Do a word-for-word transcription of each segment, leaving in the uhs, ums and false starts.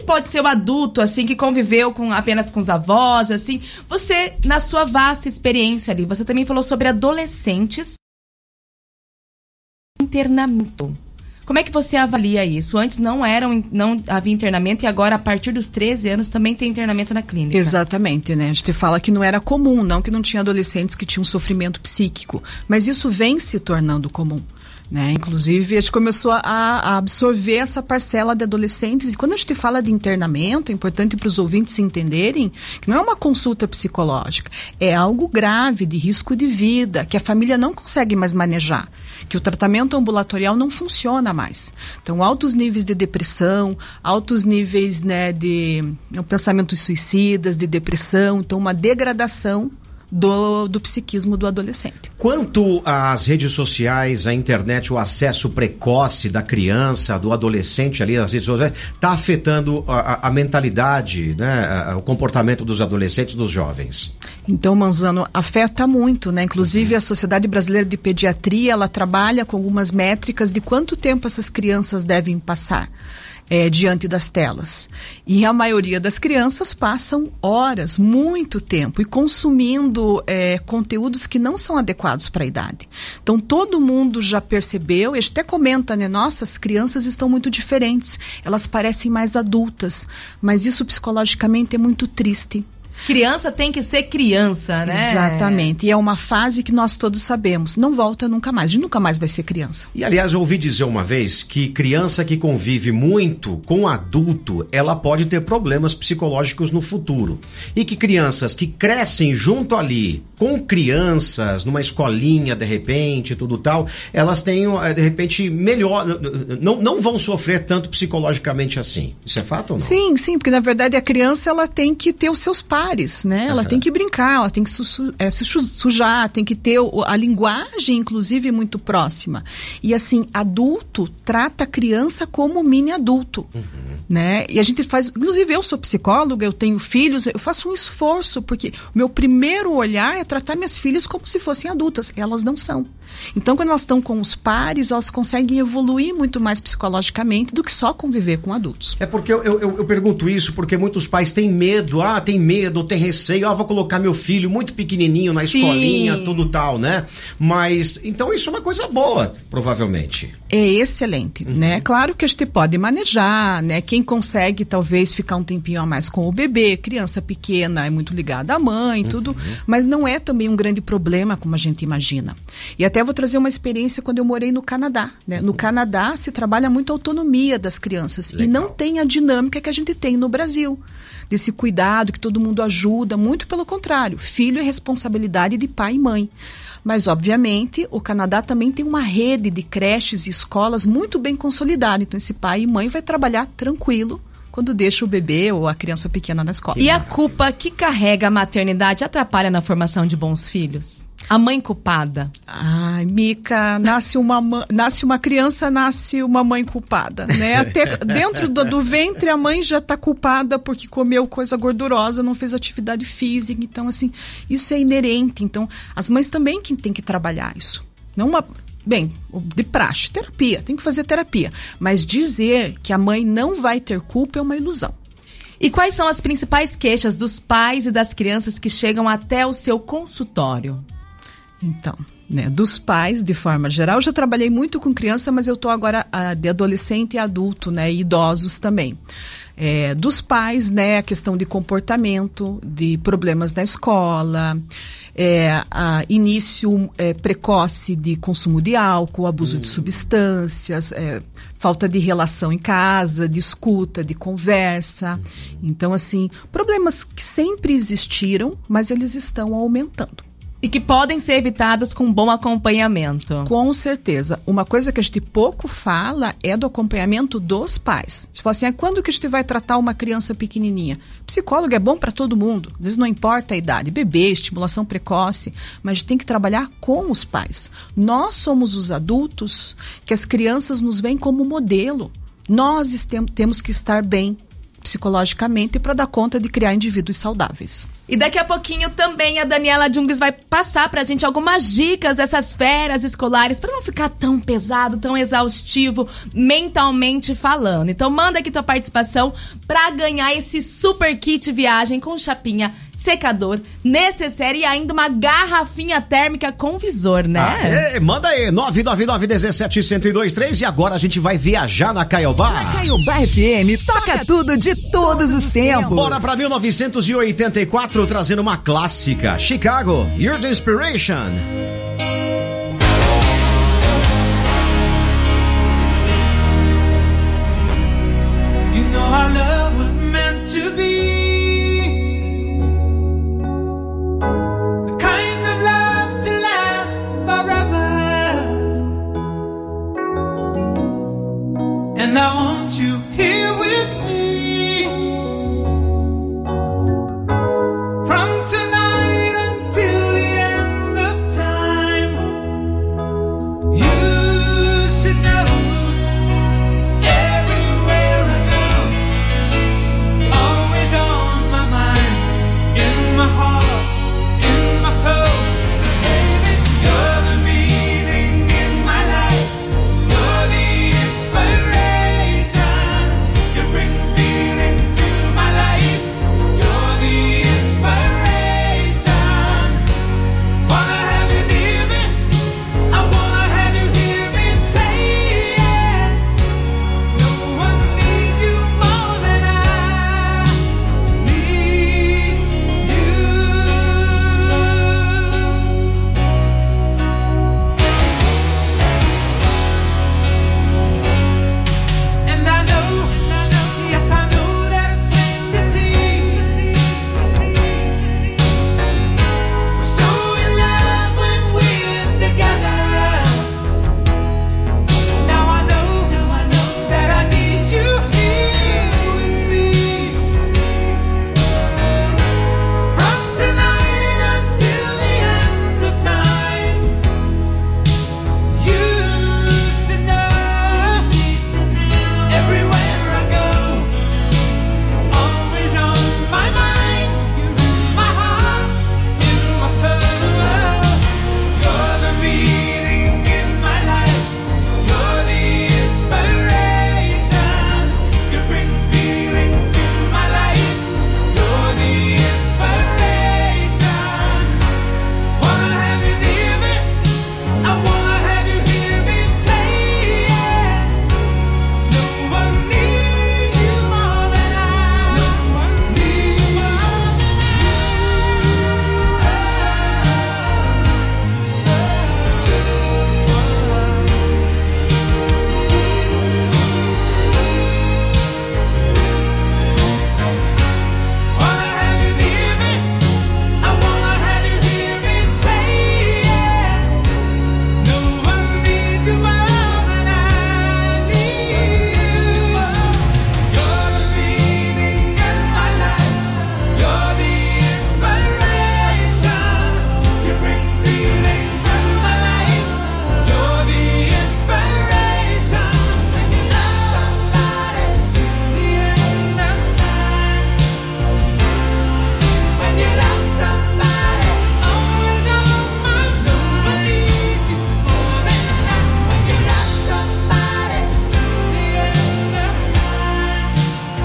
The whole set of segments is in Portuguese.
pode ser o adulto, assim, que conviveu com, apenas com os avós, assim. Você, na sua vasta experiência ali, você também falou sobre adolescentes internamento. Como é que você avalia isso? Antes não eram, não havia internamento e agora, a partir dos treze anos, também tem internamento na clínica. Exatamente, né? A gente fala que não era comum, não que não tinha adolescentes que tinham sofrimento psíquico, mas isso vem se tornando comum, né? Inclusive, a gente começou a, a absorver essa parcela de adolescentes, e quando a gente fala de internamento, é importante para os ouvintes entenderem que não é uma consulta psicológica, é algo grave, de risco de vida, que a família não consegue mais manejar, que o tratamento ambulatorial não funciona mais. Então, altos níveis de depressão, altos níveis, né, de pensamentos suicidas, de depressão, então uma degradação Do, do psiquismo do adolescente. Quanto às redes sociais, a internet, o acesso precoce da criança, do adolescente ali nas redes sociais, está afetando a, a mentalidade, né, a, o comportamento dos adolescentes, dos jovens? Então, Manzano, afeta muito, né? Inclusive, uhum. a Sociedade Brasileira de Pediatria, ela trabalha com algumas métricas de quanto tempo essas crianças devem passar É, diante das telas. E a maioria das crianças passam horas, muito tempo, e consumindo é, conteúdos que não são adequados para a idade. Então, todo mundo já percebeu, e a gente até comenta, né? Nossa, as crianças estão muito diferentes, elas parecem mais adultas, mas isso psicologicamente é muito triste. Criança tem que ser criança, né? Exatamente. E é uma fase que nós todos sabemos. Não volta nunca mais. A gente nunca mais vai ser criança. E, aliás, eu ouvi dizer uma vez que criança que convive muito com adulto, ela pode ter problemas psicológicos no futuro. E que crianças que crescem junto ali, com crianças, numa escolinha, de repente, tudo tal, elas têm, de repente, melhor... Não, não vão sofrer tanto psicologicamente assim. Isso é fato ou não? Sim, sim. Porque, na verdade, a criança, ela tem que ter os seus pais. Né? Ela uhum. tem que brincar, ela tem que su- é, se sujar, tem que ter o, a linguagem, inclusive, muito próxima. E assim, adulto trata a criança como mini adulto. Uhum. Né? E a gente faz, inclusive eu sou psicóloga, eu tenho filhos, eu faço um esforço, porque o meu primeiro olhar é tratar minhas filhas como se fossem adultas. Elas não são. Então, quando elas estão com os pares, elas conseguem evoluir muito mais psicologicamente do que só conviver com adultos. É porque eu, eu, eu pergunto isso porque muitos pais têm medo, ah, tem medo, tem receio, ah, vou colocar meu filho muito pequenininho na Sim. escolinha, tudo tal, né? Mas, então isso é uma coisa boa, provavelmente. É excelente, uhum. né? Claro que a gente pode manejar, né? Quem consegue, talvez, ficar um tempinho a mais com o bebê, criança pequena é muito ligada à mãe, uhum. tudo, mas não é também um grande problema como a gente imagina. E até vou trazer uma experiência quando eu morei no Canadá, né? No Canadá se trabalha muito a autonomia das crianças. Legal. E não tem a dinâmica que a gente tem no Brasil, desse cuidado que todo mundo ajuda, muito pelo contrário, filho é responsabilidade de pai e mãe. Mas, obviamente, o Canadá também tem uma rede de creches e escolas muito bem consolidada, então esse pai e mãe vai trabalhar tranquilo quando deixa o bebê ou a criança pequena na escola. E a culpa que carrega a maternidade atrapalha na formação de bons filhos? A mãe culpada. Ai, Mica, nasce uma, nasce uma criança, nasce uma mãe culpada, né? Até dentro do, do ventre a mãe já está culpada porque comeu coisa gordurosa, não fez atividade física. Então, assim, isso é inerente. Então, as mães também que têm que trabalhar isso. Não uma... Bem, de praxe, terapia, tem que fazer terapia. Mas dizer que a mãe não vai ter culpa é uma ilusão. E quais são as principais queixas dos pais e das crianças que chegam até o seu consultório? Então, né, dos pais, de forma geral, eu já trabalhei muito com criança, mas eu estou agora ah, de adolescente e adulto, né, e idosos também. É, dos pais, né, a questão de comportamento, de problemas na escola, é, a início é, precoce de consumo de álcool, abuso hum. de substâncias, é, falta de relação em casa, de escuta, de conversa. Hum. Então, assim, problemas que sempre existiram, mas eles estão aumentando. E que podem ser evitados com bom acompanhamento. Com certeza. Uma coisa que a gente pouco fala é do acompanhamento dos pais. Se for assim, ah, quando que a gente vai tratar uma criança pequenininha? Psicólogo é bom para todo mundo. Às vezes não importa a idade. Bebê, estimulação precoce. Mas a gente tem que trabalhar com os pais. Nós somos os adultos que as crianças nos veem como modelo. Nós tem, temos que estar bem. psicologicamente para dar conta de criar indivíduos saudáveis. E daqui a pouquinho também a Daniela Jungles vai passar pra gente algumas dicas dessas férias escolares para não ficar tão pesado, tão exaustivo mentalmente falando. Então manda aqui tua participação pra ganhar esse super kit viagem com chapinha, secador, necessaire e ainda uma garrafinha térmica com visor, né? Ah, é, manda aí, nove nove nove um sete um zero dois três e agora a gente vai viajar na Caiobá. Na Caiobá F M, toca tudo de todos os tempos. Bora pra mil novecentos e oitenta e quatro, trazendo uma clássica. Chicago, You're the Inspiration. You know our love was meant to be the kind of love to last forever. And I want you here with me from tonight until the end of time. You should know everywhere I go, always on my mind, in my heart, in my soul. Baby, you're the meaning in my life. You're the inspiration. You bring feeling to my life. You're the inspiration. Wanna have you near me? I wanna have you hear me say it. No one needs you more than I need you. And I know, yes I know that it's plain to see. We're so in love when we're together. Now I know, that I need you here with me. From tonight until the end of time. You should know, everywhere I go, always on my mind. You're in my heart, in my soul. You're the meaning in my life. You're the inspiration. You bring feeling to my life. You're the inspiration. Wanna have you near me? I wanna have you hear me say it. No one needs you more than I. No one needs you more Wanna have you near me? I wanna have you hear me say it. No one needs you more than I need you. You're the meaning in my life. You're the inspiration. You bring feeling to my life. You're the inspiration. When you love somebody till the end of time. When you love somebody, always on my mind. No one needs you more than I. When you love somebody till the end of time.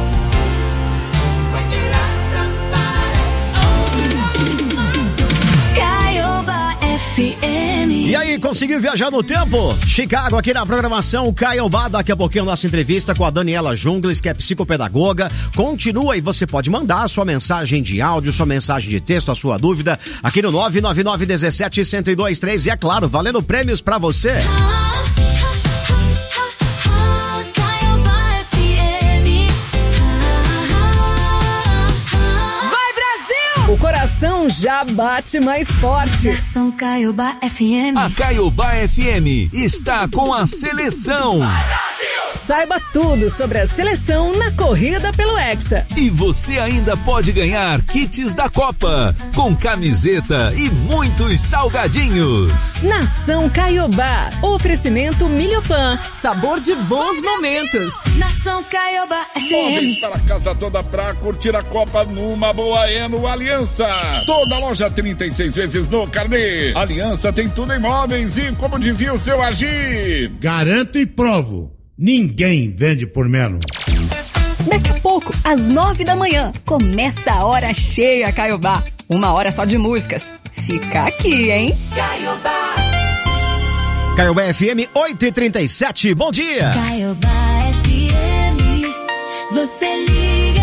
When you love somebody, always on my mind. Caiobá F M. E aí, conseguiu viajar no tempo? Chicago aqui na programação Caiobá. Daqui a pouquinho nossa entrevista com a Daniela Jungles, que é psicopedagoga. Continua e você pode mandar a sua mensagem de áudio, sua mensagem de texto, a sua dúvida aqui no nove nove nove um sete um zero dois três e é claro, valendo prêmios pra você. Caiobá F M. Vai, Brasil! O coração já bate mais forte. São Caiobá F M. A Caiobá F M está com a seleção. Brasil! Saiba tudo sobre a seleção na corrida pelo Hexa. E você ainda pode ganhar kits da Copa, com camiseta e muitos salgadinhos. Nação Caiobá, oferecimento Milhopan, sabor de bons momentos. Nação Caiobá F M. Móveis para a casa toda pra curtir a Copa numa boa é no Aliança. Toda loja trinta e seis vezes no carnê. Aliança tem tudo em móveis e, como dizia o seu Agir, garanto e provo, ninguém vende por menos. Daqui a pouco, às nove da manhã, começa a Hora Cheia Caiobá. Uma hora só de músicas. Fica aqui, hein? Caiobá. Caiobá F M oito e trinta e sete, bom dia! Caiobá F M, você liga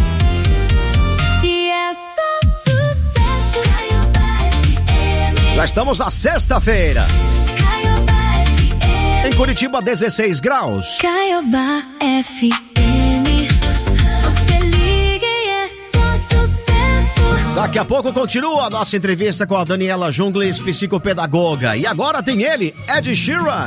e é só sucesso. Caiobá F M. Já estamos na sexta-feira. Caiobá F M. Em Curitiba, dezesseis graus. Caiobá F M, você liga e é só sucesso. Daqui a pouco continua a nossa entrevista com a Daniela Jungles, psicopedagoga. E agora tem ele, Ed Sheeran.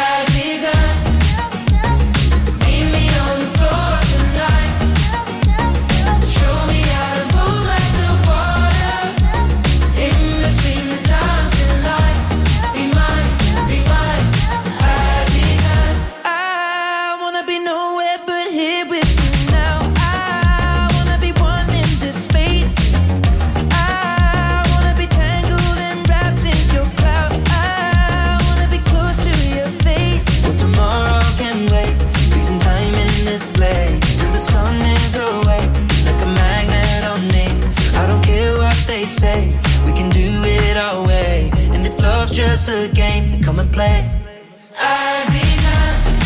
Just a game, come and play. Aziza,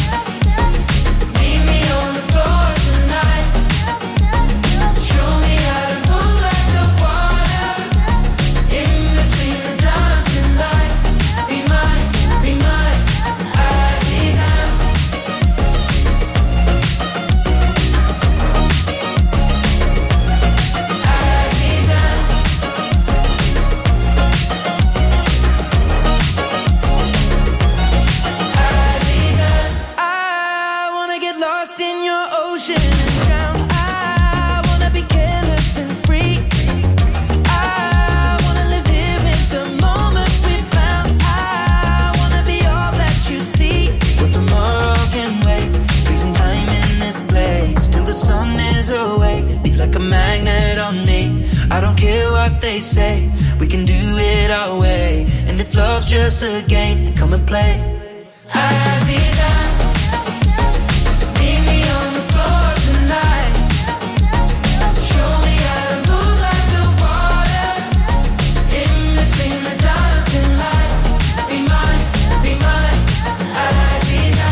meet me on the floor tonight. Show me how to move like the water. In between the dancing lights. Be mine, be mine, Aziza. Aziza. They say we can do it our way, and if love's just a game, then come and play. Aziza, meet me on the floor tonight. Show me how to move like the water. In between the dancing lights. Be mine, be mine, Aziza.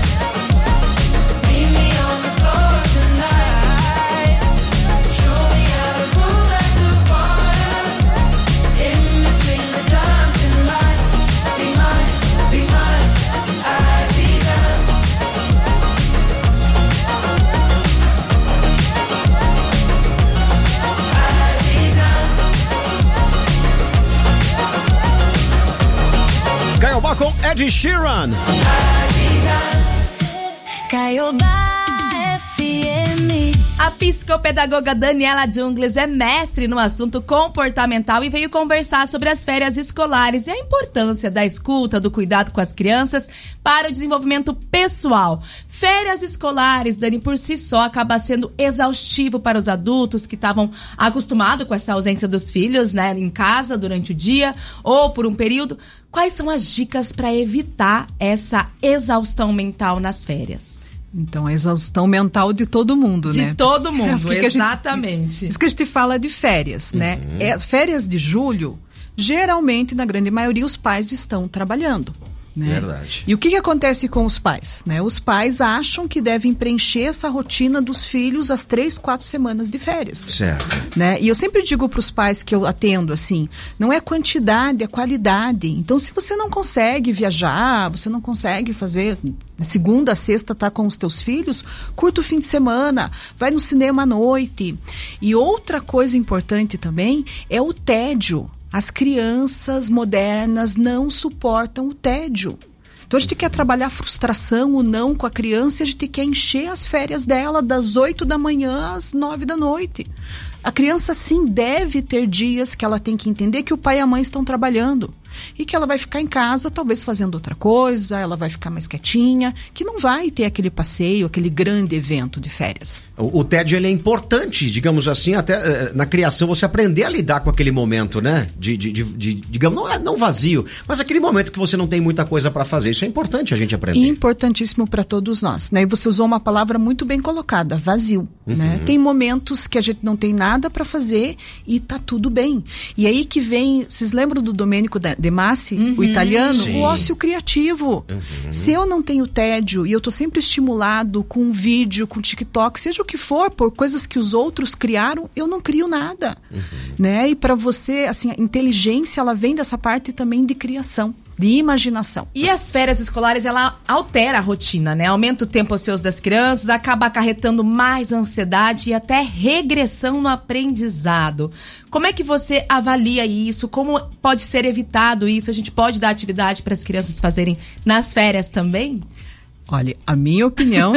Meet me on the floor tonight. Show me how to move like the water. In between the dancing lights. Be mine, be mine, Aziza. Aziza. Caiobá com Ed Sheeran. Caiobá F M. A psicopedagoga Daniela Jungles é mestre no assunto comportamental e veio conversar sobre as férias escolares e a importância da escuta, do cuidado com as crianças para o desenvolvimento pessoal. Férias escolares, Dani, por si só, acaba sendo exaustivo para os adultos que estavam acostumados com essa ausência dos filhos, né, em casa durante o dia ou por um período. Quais são as dicas para evitar essa exaustão mental nas férias? Então, a exaustão mental de todo mundo, de né? De todo mundo, é exatamente. Gente, isso que a gente fala de férias, uhum. né? É, férias de julho, geralmente, na grande maioria, os pais estão trabalhando. Né? Verdade. E o que, que acontece com os pais? Né? Os pais acham que devem preencher essa rotina dos filhos às três, quatro semanas de férias. Certo. Né? E eu sempre digo para os pais que eu atendo assim, não é quantidade, é qualidade. Então, se você não consegue viajar, você não consegue fazer de segunda a sexta tá com os teus filhos, curta o fim de semana, vai no cinema à noite. E outra coisa importante também é o tédio. As crianças modernas não suportam o tédio. Então a gente quer trabalhar a frustração, o não com a criança, e a gente quer encher as férias dela das oito da manhã às nove da noite. A criança, sim, deve ter dias que ela tem que entender que o pai e a mãe estão trabalhando. E que ela vai ficar em casa, talvez fazendo outra coisa, ela vai ficar mais quietinha, que não vai ter aquele passeio, aquele grande evento de férias. O, o tédio, ele é importante, digamos assim, até eh, na criação, você aprender a lidar com aquele momento, né? De, de, de, de digamos, não, não vazio, mas aquele momento que você não tem muita coisa para fazer. Isso é importante a gente aprender. Importantíssimo para todos nós, né? E você usou uma palavra muito bem colocada, vazio, uhum. né? Tem momentos que a gente não tem nada para fazer e tá tudo bem. E aí que vem, vocês lembram do Domênico De Masi, uhum. o italiano? Sim. O ócio criativo. Uhum. Se eu não tenho tédio e eu tô sempre estimulado com um vídeo, com TikTok, seja o que for, por coisas que os outros criaram, eu não crio nada, uhum. né? E para você, assim, a inteligência, ela vem dessa parte também de criação, de imaginação. E as férias escolares, ela altera a rotina, né? Aumenta o tempo ocioso das crianças, acaba acarretando mais ansiedade e até regressão no aprendizado. Como é que você avalia isso? Como pode ser evitado isso? A gente pode dar atividade para as crianças fazerem nas férias também? Olha, a minha opinião,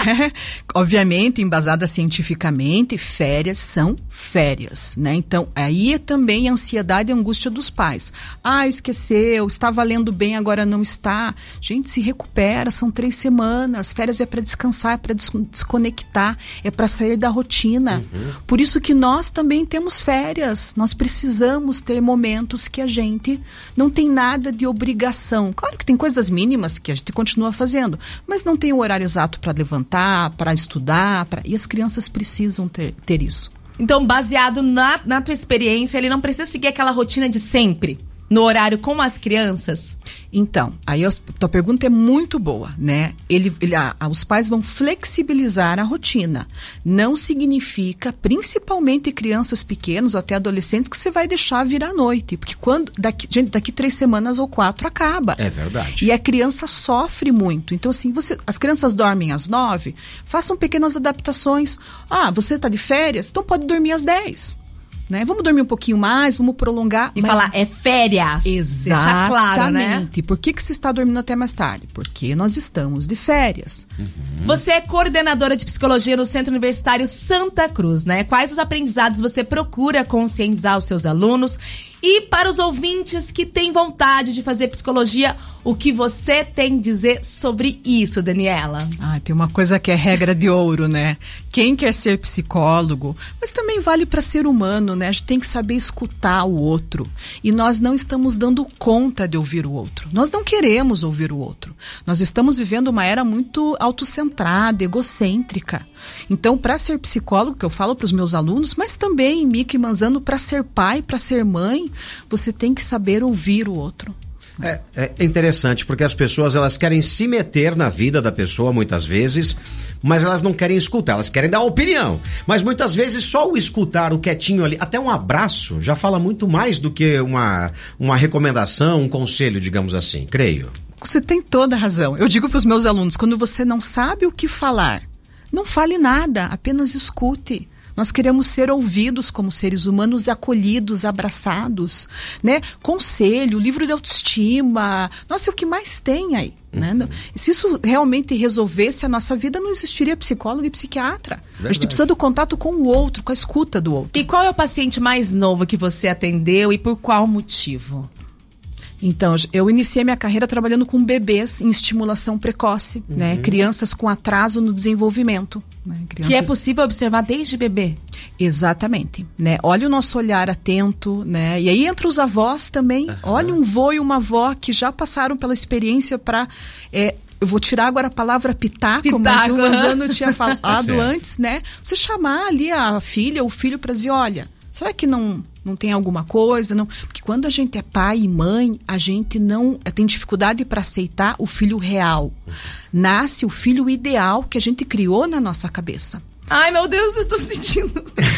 obviamente, embasada cientificamente, férias são férias, né? Então, aí é também a ansiedade e a angústia dos pais. Ah, esqueceu, estava lendo bem, agora não está. Gente, se recupera, são três semanas. Férias é para descansar, é para des- desconectar, é para sair da rotina. Uhum. Por isso que nós também temos férias. Nós precisamos ter momentos que a gente não tem nada de obrigação. Claro que tem coisas mínimas que a gente continua fazendo, mas não tem o horário exato para levantar, para estudar, pra... e as crianças precisam ter, ter isso. Então, baseado na, na tua experiência, ele não precisa seguir aquela rotina de sempre, no horário com as crianças? Então, aí a tua pergunta é muito boa, né? Ele, ele, a, a, os pais vão flexibilizar a rotina. Não significa, principalmente crianças pequenas ou até adolescentes, que você vai deixar virar à noite. Porque quando, daqui, gente, daqui três semanas ou quatro acaba. É verdade. E a criança sofre muito. Então, assim, você, as crianças dormem às nove, façam pequenas adaptações. Ah, você está de férias? Então pode dormir às dez. Né? Vamos dormir um pouquinho mais, vamos prolongar. E mas... falar, é férias. Exatamente. Deixar claro, né? Por que, que você está dormindo até mais tarde? Porque nós estamos de férias. Uhum. Você é coordenadora de psicologia no Centro Universitário Santa Cruz, né? Quais os aprendizados você procura conscientizar os seus alunos? E para os ouvintes que têm vontade de fazer psicologia, o que você tem a dizer sobre isso, Daniela? Ah, tem uma coisa que é regra de ouro, né? Quem quer ser psicólogo, mas também vale para ser humano, né? A gente tem que saber escutar o outro. E nós não estamos dando conta de ouvir o outro. Nós não queremos ouvir o outro. Nós estamos vivendo uma era muito autocentrada, egocêntrica. Então, para ser psicólogo, que eu falo para os meus alunos, mas também, Mika e Manzano, para ser pai, para ser mãe, você tem que saber ouvir o outro. É, é interessante, porque as pessoas, elas querem se meter na vida da pessoa, muitas vezes, mas elas não querem escutar, elas querem dar opinião. Mas muitas vezes só o escutar, o quietinho ali, até um abraço, já fala muito mais do que uma, uma recomendação, um conselho, digamos assim, creio. Você tem toda a razão. Eu digo para os meus alunos, quando você não sabe o que falar, não fale nada, apenas escute. Nós queremos ser ouvidos como seres humanos, acolhidos, abraçados, né? Conselho, livro de autoestima, nossa, é o que mais tem aí, uhum. né? Se isso realmente resolvesse a nossa vida, não existiria psicólogo e psiquiatra. Verdade. A gente precisa do contato com o outro, com a escuta do outro. E qual é o paciente mais novo que você atendeu e por qual motivo? Então, eu iniciei minha carreira trabalhando com bebês em estimulação precoce, uhum. né? Crianças com atraso no desenvolvimento. Né? Crianças... Que é possível observar desde bebê. Exatamente. Né? Olha o nosso olhar atento, né? E aí entra os avós também. Uhum. Olha um vô e uma avó que já passaram pela experiência para... É, eu vou tirar agora a palavra pitaco, pitaco mas o Manzano tinha falado antes, né? Você chamar ali a filha ou o filho para dizer, olha, será que não... Não tem alguma coisa? Não. Porque quando a gente é pai e mãe, a gente não tem dificuldade para aceitar o filho real. Nasce o filho ideal que a gente criou na nossa cabeça. Ai, meu Deus, eu estou sentindo.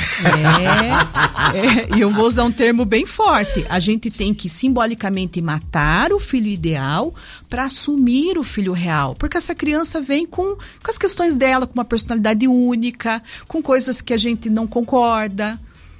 É, é, e eu vou usar um termo bem forte. A gente tem que simbolicamente matar o filho ideal para assumir o filho real. Porque essa criança vem com, com as questões dela, com uma personalidade única, com coisas que a gente não concorda.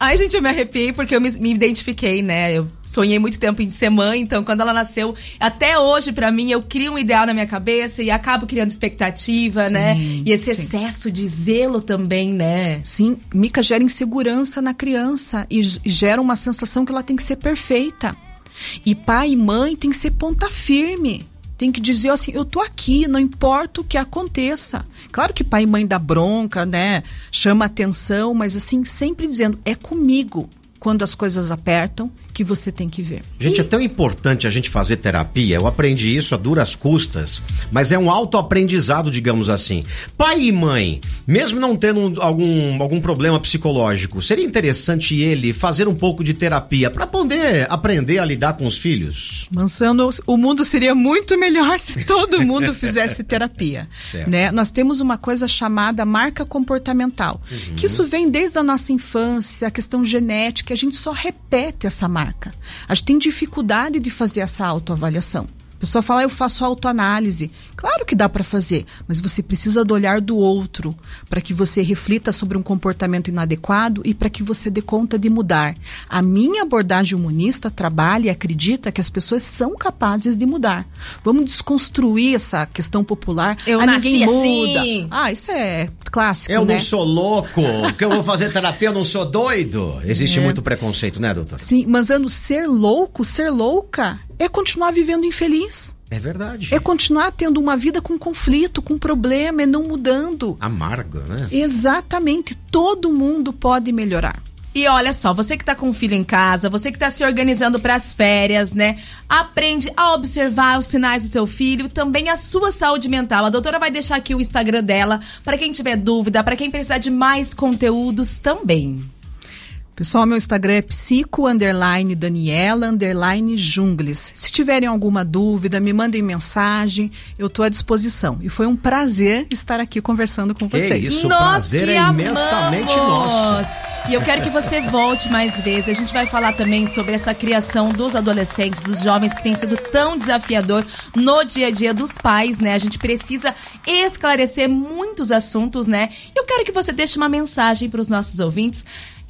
Ai, gente, eu me arrepiei porque eu me, me identifiquei, né? Eu sonhei muito tempo em ser mãe, então quando ela nasceu, até hoje, pra mim, eu crio um ideal na minha cabeça e acabo criando expectativa, Sim, né? E esse sim. excesso de zelo também, né? Sim, Mica gera insegurança na criança e, e gera uma sensação que ela tem que ser perfeita. E pai e mãe tem que ser ponta firme. Tem que dizer assim, eu tô aqui, não importa o que aconteça. Claro que pai e mãe dá bronca, né? Chama atenção, mas assim, sempre dizendo, é comigo. Quando as coisas apertam, que você tem que ver. Gente, é tão importante a gente fazer terapia. Eu aprendi isso a duras custas, mas é um autoaprendizado, digamos assim. Pai e mãe, mesmo não tendo algum, algum problema psicológico, seria interessante ele fazer um pouco de terapia para poder aprender a lidar com os filhos? Mansano, o mundo seria muito melhor se todo mundo fizesse terapia. Certo. Né? Nós temos uma coisa chamada marca comportamental, Uhum. que isso vem desde a nossa infância, a questão genética, a gente só repete essa marca. A gente tem dificuldade de fazer essa autoavaliação. A pessoa fala, eu faço autoanálise. Claro que dá para fazer, mas você precisa do olhar do outro para que você reflita sobre um comportamento inadequado e para que você dê conta de mudar. A minha abordagem humanista trabalha e acredita que as pessoas são capazes de mudar. Vamos desconstruir essa questão popular. Eu ah, nasci ninguém muda. assim. Ah, isso é clássico, Eu né? não sou louco, que eu vou fazer terapia, eu não sou doido. Existe É. muito preconceito, né, doutor? Sim, mas ano ser louco, ser louca, é continuar vivendo infeliz. É verdade. É continuar tendo uma vida com conflito, com problema, é não mudando. Amargo, né? Exatamente. Todo mundo pode melhorar. E olha só, você que tá com um filho em casa, você que tá se organizando para as férias, né? Aprende a observar os sinais do seu filho, também a sua saúde mental. A doutora vai deixar aqui o Instagram dela para quem tiver dúvida, para quem precisar de mais conteúdos também. Pessoal, meu Instagram é psico, underline, Daniela, underline, jungles. Se tiverem alguma dúvida, me mandem mensagem, eu estou à disposição. E foi um prazer estar aqui conversando com Que vocês. isso, o Nós prazer que é imensamente amamos. nosso. E eu quero que você volte mais vezes. A gente vai falar também sobre essa criação dos adolescentes, dos jovens, que tem sido tão desafiador no dia a dia dos pais, né? A gente precisa esclarecer muitos assuntos, né? E eu quero que você deixe uma mensagem para os nossos ouvintes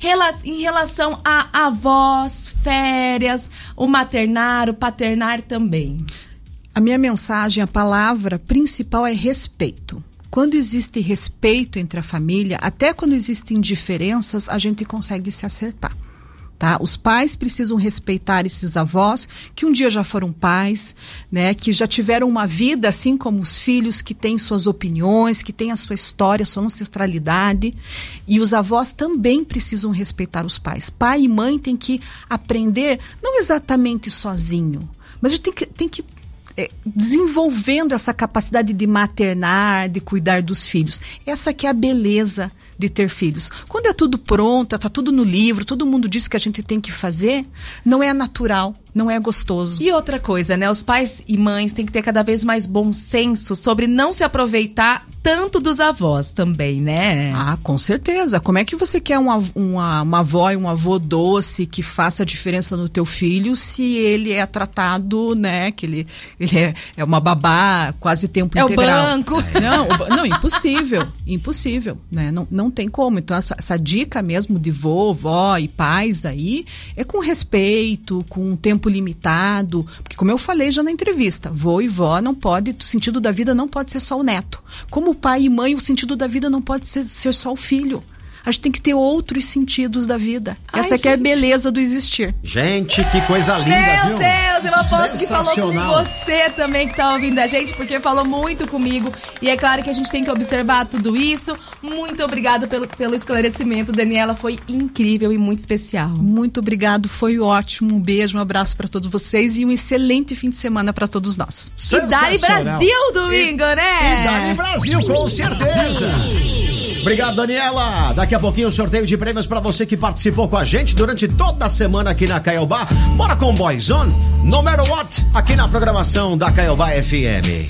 em relação a avós, férias, o maternar, o paternar também. A minha mensagem, a palavra principal é respeito. Quando existe respeito entre a família, até quando existem diferenças, a gente consegue se acertar. Tá? Os pais precisam respeitar esses avós que um dia já foram pais, né? Que já tiveram uma vida assim como os filhos, que têm suas opiniões, que têm a sua história, a sua ancestralidade. E os avós também precisam respeitar os pais. Pai e mãe têm que aprender, não exatamente sozinho, mas a gente tem que, tem que é, desenvolvendo essa capacidade de maternar, de cuidar dos filhos. Essa que é a beleza de ter filhos. Quando é tudo pronto, tá tudo no livro, todo mundo diz que a gente tem que fazer, não é natural, não é gostoso. E outra coisa, né? Os pais e mães têm que ter cada vez mais bom senso sobre não se aproveitar tanto dos avós também, né? Ah, com certeza. Como é que você quer uma, uma, uma avó e um avô doce que faça a diferença no teu filho se ele é tratado, né? Que ele, ele é, é uma babá quase tempo É o integral. banco. Não, o ba- não, impossível. Impossível, né? Não, não tem como. Então, essa, essa dica mesmo de vô, vó e pais aí é com respeito, com um tempo limitado. Porque, como eu falei já na entrevista, vô e vó não pode, o sentido da vida não pode ser só o neto. Como pai e mãe, o sentido da vida não pode ser, ser só o filho. A gente tem que ter outros sentidos da vida. Ai, Essa que é a gente. beleza do existir. Gente, que coisa linda, Meu viu? Deus, eu aposto que falou com Sensacional. você também que tá ouvindo a gente, porque falou muito comigo. E é claro que a gente tem que observar tudo isso. Muito obrigada pelo, pelo esclarecimento, Daniela. Foi incrível e muito especial. Muito obrigado, foi ótimo. Um beijo, um abraço para todos vocês e um excelente fim de semana para todos nós. E Dali Sensacional. Brasil domingo, né? E Dali Brasil, com certeza. Obrigado, Daniela. Daqui a pouquinho o sorteio de prêmios pra você que participou com a gente durante toda a semana aqui na Caiobá. Bora com Boyzone, no matter what, aqui na programação da Caiobá F M.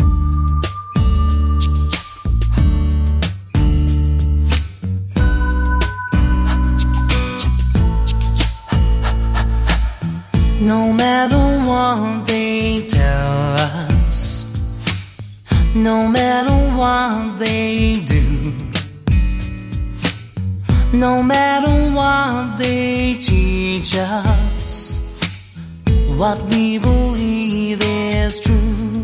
No matter what they tell us, no matter what they do, No matter what they teach us, what we believe is true.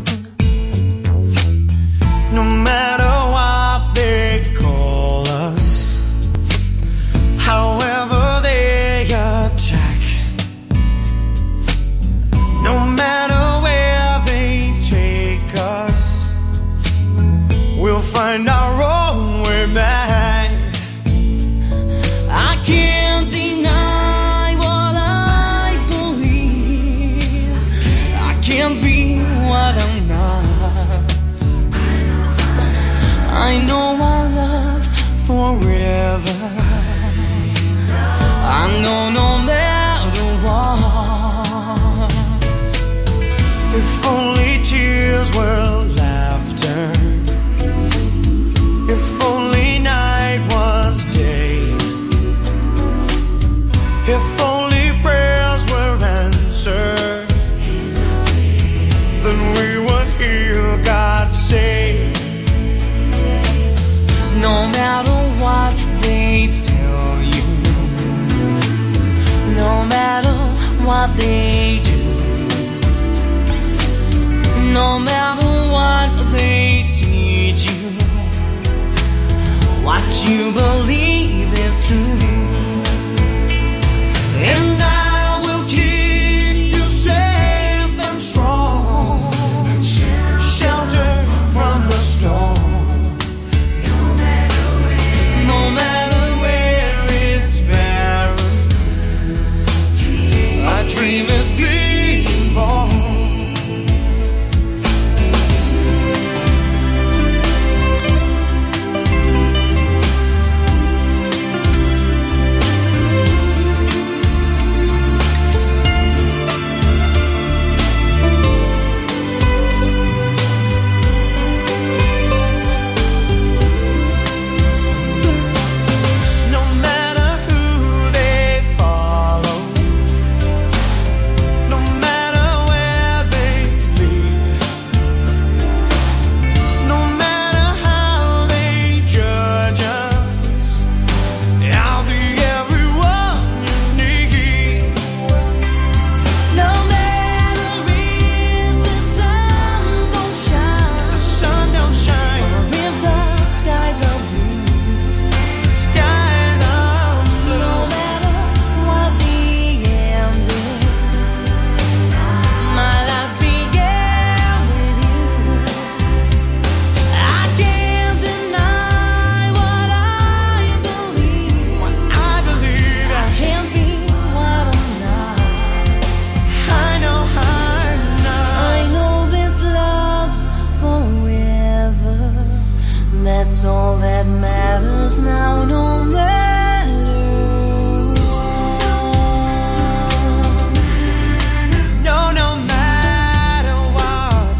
No matter what they call us, however they attack, no matter where they take us, we'll find our own way back. I can't deny what I believe. I can't be what I'm not. I know our love forever. I know no matter what. If only tears were laughter. If only night was day. If only prayers were answered, then we would hear God say, no matter what they tell you, no matter what they do, no matter what they teach you, what you believe is true. And I will keep you safe and strong, shelter from the storm. No matter where, no matter where it's barren, a dream is being born. That's all that matters now, no matter what. No, no matter what.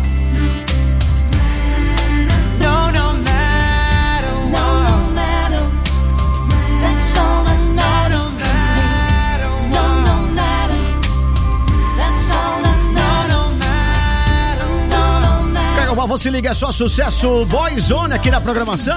No, no matter what. No, no matter. That's all that matters to me. No, no matter. That's all that matters. No, no matter. Caiobá, você liga, é só sucesso. Boyzone aqui na programação.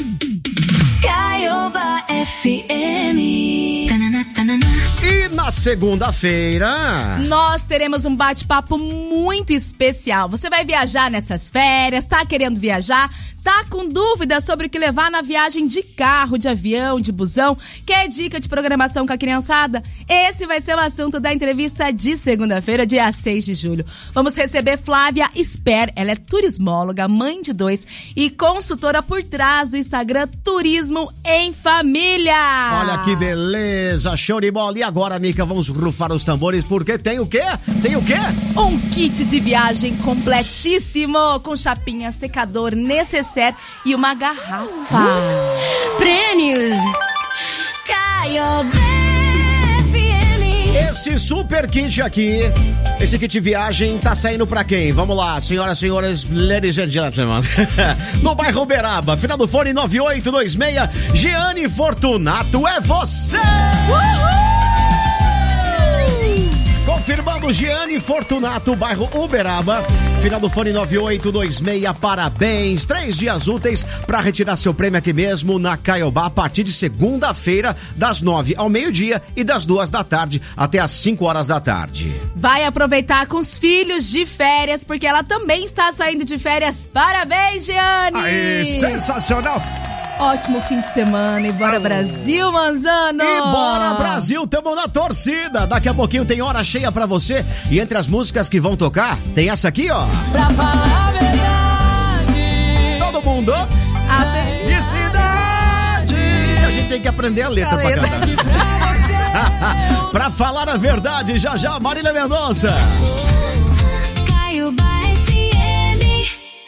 Caiobá F M. Tanana, tanana. E na segunda-feira nós teremos um bate-papo muito especial. Você vai viajar nessas férias, tá querendo viajar? Tá com dúvidas sobre o que levar na viagem de carro, de avião, de busão? Quer dica de programação com a criançada? Esse vai ser o assunto da entrevista de segunda-feira, dia seis de julho. Vamos receber Flávia Sper. Ela é turismóloga, mãe de dois e consultora por trás do Instagram Turismo em Família. Olha que beleza, show de bola. E agora, Mica, vamos rufar os tambores, porque tem o quê? Tem o quê? Um kit de viagem completíssimo, com chapinha, secador, necessaire e uma garrafa. Prêmios Caiobá F M. Esse super kit aqui, esse kit viagem tá saindo pra quem? Vamos lá, senhoras e senhores, ladies and gentlemen. No bairro Uberaba, final do fone nove oito dois seis, Giane Fortunato, é você! Uhul! Confirmando Giane Fortunato, bairro Uberaba. Final do fone nove oito dois seis, parabéns. Três dias úteis para retirar seu prêmio aqui mesmo na Caiobá a partir de segunda-feira, das nove ao meio-dia e das duas da tarde até as cinco horas da tarde. Vai aproveitar com os filhos de férias, porque ela também está saindo de férias. Parabéns, Giane! Aê, sensacional! Ótimo fim de semana e bora Brasil, Manzano! E bora Brasil, tamo na torcida. Daqui a pouquinho tem hora cheia pra você. E entre as músicas que vão tocar, tem essa aqui, ó. Pra falar a verdade, todo mundo a felicidade. A gente tem que aprender a letra pra cantar. Pra falar a verdade, já já, Marília Mendonça. Caiobá F M.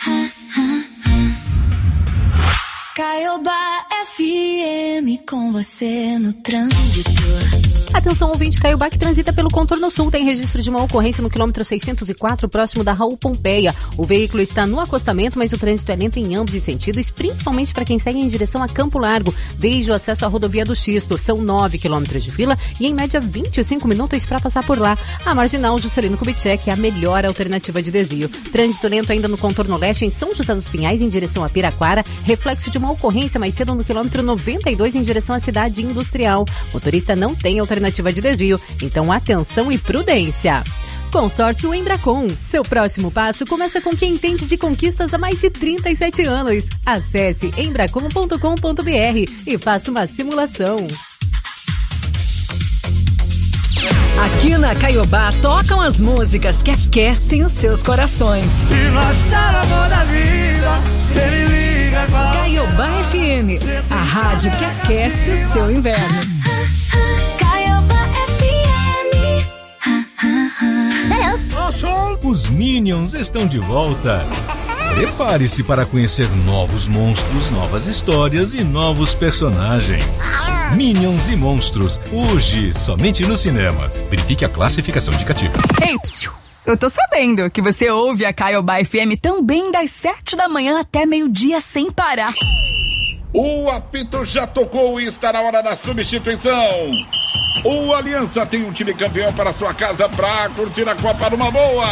Caiobá F M com você no trânsito. Atenção, ouvinte, Caiobá que transita pelo contorno sul tem registro de uma ocorrência no quilômetro seiscentos e quatro, próximo da Raul Pompeia. O veículo está no acostamento, mas o trânsito é lento em ambos os sentidos, principalmente para quem segue em direção a Campo Largo, desde o acesso à rodovia do Xisto. São nove quilômetros de fila e em média vinte e cinco minutos para passar por lá. A marginal Juscelino Kubitschek é a melhor alternativa de desvio. Trânsito lento ainda no contorno leste em São José dos Pinhais, em direção a Piraquara, reflexo de uma ocorrência mais cedo no quilômetro noventa e dois em direção à cidade industrial. Motorista não tem alternativa de desvio, então atenção e prudência. Consórcio Embracon. Seu próximo passo começa com quem entende de conquistas há mais de trinta e sete anos. Acesse embracon ponto com ponto b r e faça uma simulação. Aqui na Caiobá tocam as músicas que aquecem os seus corações. se não achar amor da vida, cê me liga igual. Caiobá F M, a rádio que aquece o seu inverno. Caiobá F M. Os Minions estão de volta. Prepare-se para conhecer novos monstros, novas histórias e novos personagens. Minions e Monstros, hoje somente nos cinemas. Verifique a classificação indicativa. Ei, eu tô sabendo que você ouve a Caiobá F M também das sete da manhã até meio-dia sem parar. O apito já tocou e está na hora da substituição. O Aliança tem um time campeão para sua casa para curtir a Copa numa boa.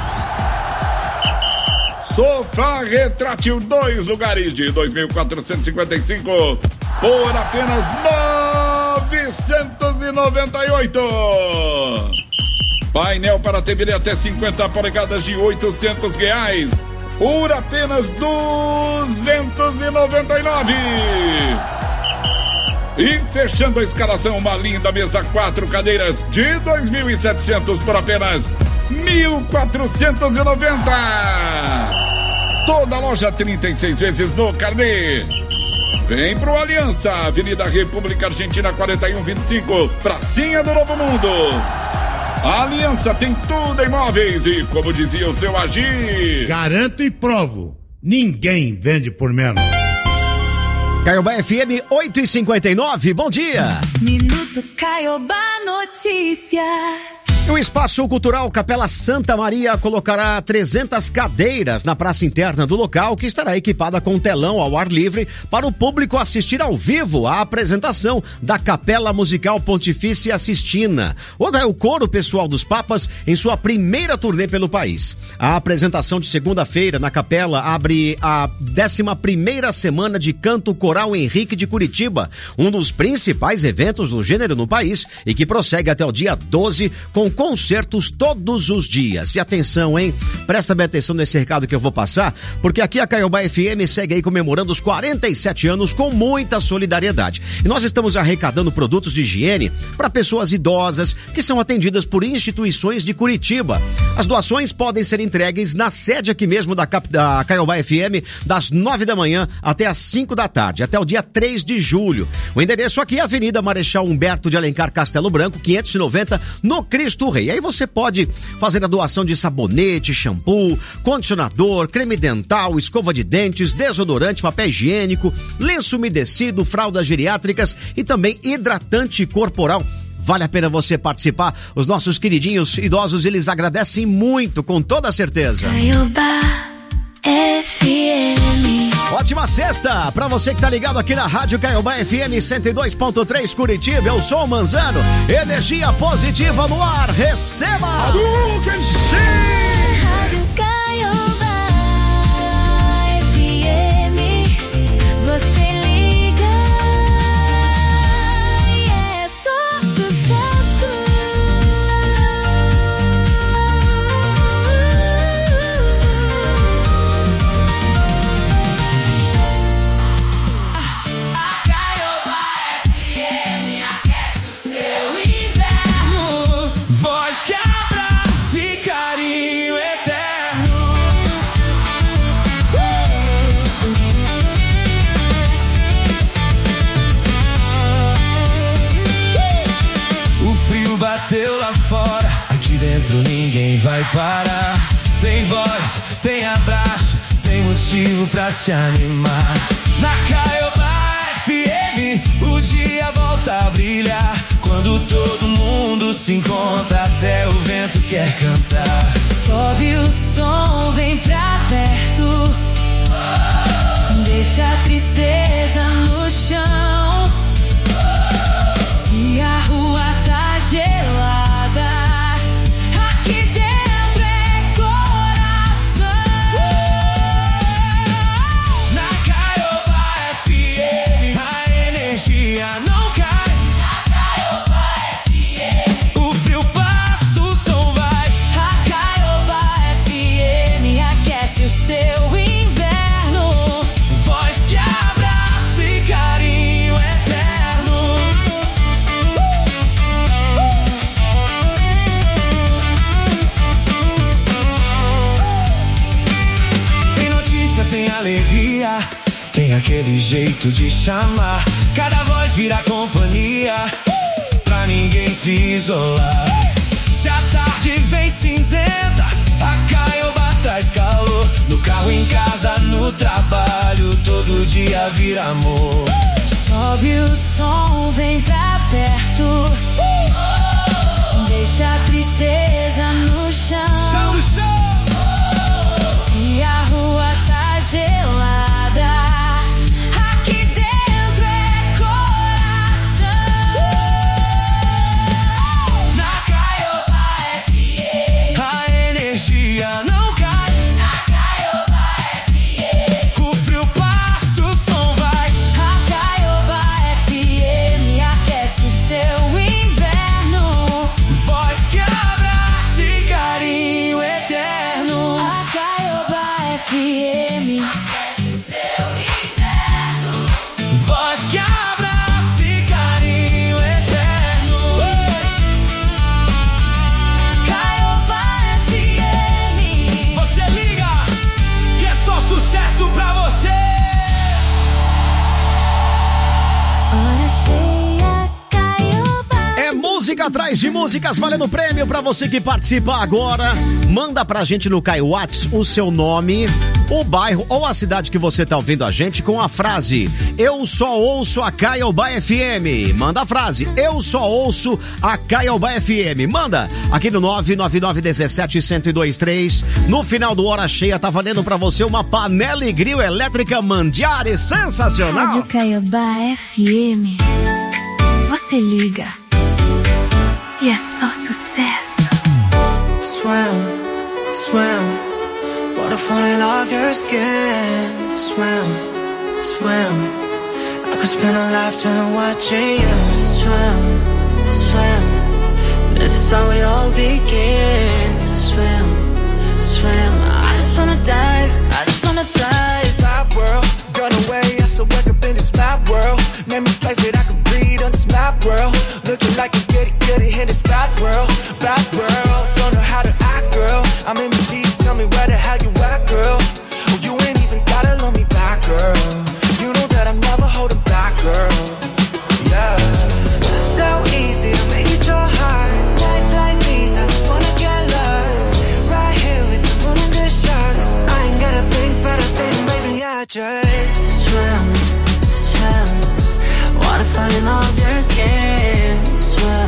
Sofá retrátil, dois lugares de dois mil quatrocentos e cinquenta e cinco por apenas novecentos e noventa e oito. Painel para T V de até cinquenta polegadas de oitocentos reais por apenas duzentos e noventa e nove. E fechando a escalação, uma linda mesa quatro cadeiras de dois mil e setecentos por apenas mil quatrocentos e noventa. Toda loja trinta e seis vezes no carnê. Vem pro Aliança, Avenida República Argentina quarenta e um vinte e cinco, pracinha do Novo Mundo. A Aliança tem tudo em móveis e, como dizia o seu Agir, garanto e provo, ninguém vende por menos. Caiobá F M oito e cinquenta e nove, bom dia. Minuto Caiobá Notícias. O Espaço Cultural Capela Santa Maria colocará trezentas cadeiras na praça interna do local, que estará equipada com telão ao ar livre para o público assistir ao vivo à apresentação da Capela Musical Pontifícia Sistina, o coro pessoal dos Papas, em sua primeira turnê pelo país. A apresentação de segunda-feira na Capela abre a décima primeira semana de Canto Coral Henrique de Curitiba, um dos principais eventos do gênero no país e que prossegue até o dia doze com concertos todos os dias. E atenção, hein? Presta bem atenção nesse recado que eu vou passar, porque aqui a Caiobá F M segue aí comemorando os quarenta e sete anos com muita solidariedade. E nós estamos arrecadando produtos de higiene para pessoas idosas que são atendidas por instituições de Curitiba. As doações podem ser entregues na sede aqui mesmo da, Cap... da Caiobá F M, das nove da manhã até as cinco da tarde, até o dia três de julho. O endereço aqui é a Avenida Marechal Humberto de Alencar Castelo Branco, quinhentos e noventa, no Cristo Rei. Aí você pode fazer a doação de sabonete, shampoo, condicionador, creme dental, escova de dentes, desodorante, papel higiênico, lenço umedecido, fraldas geriátricas e também hidratante corporal. Vale a pena você participar. Os nossos queridinhos idosos, eles agradecem muito, com toda certeza. Caiobá F M. Ótima sexta pra você que tá ligado aqui na Rádio Caiobá F M cento e dois ponto três Curitiba. Eu sou o Manzano. Energia positiva no ar. Receba! Rádio Caiobá F M. Você liga e é só sucesso. Voz que abraça e carinho eterno. Uh! O frio bateu lá fora, aqui dentro ninguém vai parar. Tem voz, tem abraço, tem motivo pra se animar. Na Caiobá F M, o dia volta a brilhar. Quando todo mundo se encontra, até o vento quer cantar. Sobe o som, vem pra perto. Deixa a tristeza no chão. Se a rua tá gelada, aqui dentro é coração. Na Caiobá F M, a energia não cai. O frio passa, o som vai. A Caiobá F M aquece o seu inverno. Voz que abraça e carinho eterno. Tem notícia, tem alegria, tem aquele jeito de chamar. Cada voz vira companhia, pra ninguém se isolar. Se a tarde vem cinzenta, a Caiobá traz calor. No carro, em casa, no trabalho, todo dia vira amor. Sobe o som, vem pra perto. Deixa a tristeza no chão. Se a rua tá gelada, aqui dentro é coração. Na Caiobá F M, a energia não cai. Na Caiobá F M, o frio passa, o som vai. A Caiobá F M aquece o seu inverno. Voz que abraça e carinho eterno. A Caiobá F M aquece o seu inverno. Voz que abraça e carinho eterno. Caiobá F M. Você liga e é só sucesso pra você. Hora cheia, Caiobá. É música atrás de músicas valendo prêmio pra você que participa agora. Manda pra gente no Caio Whats o seu nome, o bairro ou a cidade que você tá ouvindo a gente com a frase: eu só ouço a Caiobá F M. Manda a frase: eu só ouço a Caiobá F M. Manda aqui no nove nove nove um sete um zero dois três. No final do Hora Cheia tá valendo pra você uma panela e grill elétrica Mandiare sensacional. Rádio Caiobá F M. Você liga e é só sucesso. Swim, swim, water falling off your skin. Swim, swim, I could spend a lifetime watching you. Swim, swim, this is how it all begins. Swim, swim, I just wanna dive, I just wanna dive. Pop world, gone away, I still wake up in this map world. Name a place that I could breathe on this map world. Looking like a goody goody in this bad world, bad world. Don't know how to act, girl. I'm in the deep, tell me where the hell you at, girl. Oh, you ain't even gotta love me back, girl. You know that I'm never holding back, girl. Yeah. So easy to make it so hard. Nights like these, I just wanna get lost. Right here with the moon and the stars. I ain't gotta think, but I think maybe I just swim, swim. Water falling off your skin. Swim,